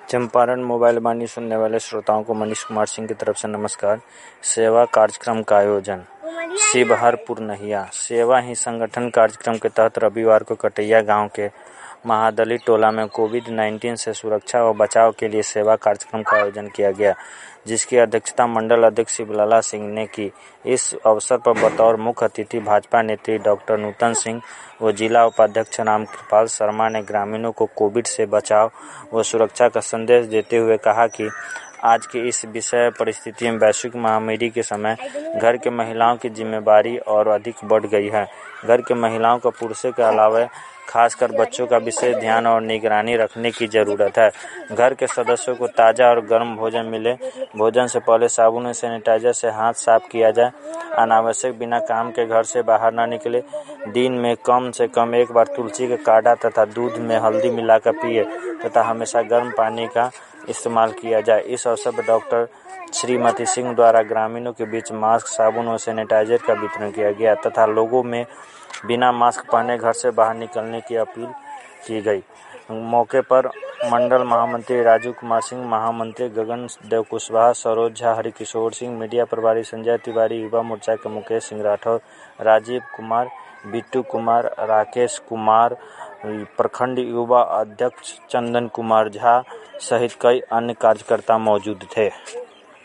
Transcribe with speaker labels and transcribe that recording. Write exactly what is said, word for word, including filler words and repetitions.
Speaker 1: Champaran mobile वाणी सुनने वाले श्रोताओं को मनीष कुमार सिंह की तरफ से नमस्कार। सेवा कार्यक्रम का आयोजन शिवहर पुरनहिया सेवा ही संगठन कार्यक्रम के तहत रविवार को कटैया गांव के महादली टोला में कोविड उन्नीस से सुरक्षा व बचाव के लिए सेवा कार्यक्रम का आयोजन किया गया, जिसकी अध्यक्षता मंडल अध्यक्ष शिवलाला सिंह ने की। इस अवसर पर बतौर मुख्य अतिथि भाजपा नेत्री डॉक्टर नूतन सिंह व जिला उपाध्यक्ष राम कृपाल शर्मा ने ग्रामीणों को कोविड से बचाव व सुरक्षा का संदेश देते हुए कहा कि आज की इस विषय परिस्थिति में वैश्विक महामारी के समय घर के महिलाओं की जिम्मेदारी और अधिक बढ़ गई है। घर के महिलाओं को पुरुषों के अलावा खासकर बच्चों का विशेष ध्यान और निगरानी रखने की जरूरत है। घर के सदस्यों को ताज़ा और गर्म भोजन मिले। भोजन से पहले साबुन और सैनिटाइजर से हाथ साफ किया जाए। अनावश्यक बिना काम के घर से बाहर न निकले। दिन में कम से कम एक बार तुलसी का काढ़ा तथा दूध में हल्दी मिलाकर पिए तथा हमेशा गर्म पानी का इस्तेमाल किया जाए। इस अवसर पर डॉक्टर श्रीमती सिंह द्वारा ग्रामीणों के बीच मास्क, साबुन और सैनिटाइजर का वितरण किया गया तथा लोगों में बिना मास्क पहने घर से बाहर निकलने की अपील की गई। मौके पर मंडल महामंत्री राजू कुमार सिंह, महामंत्री गगन देव कुशवाहा, सरोज झा, हरिकिशोर सिंह, मीडिया प्रभारी संजय तिवारी, युवा मोर्चा के मुकेश सिंह राठौर, राजीव कुमार, बिट्टू कुमार, राकेश कुमार, प्रखंड युवा अध्यक्ष चंदन कुमार झा सहित कई अन्य कार्यकर्ता मौजूद थे।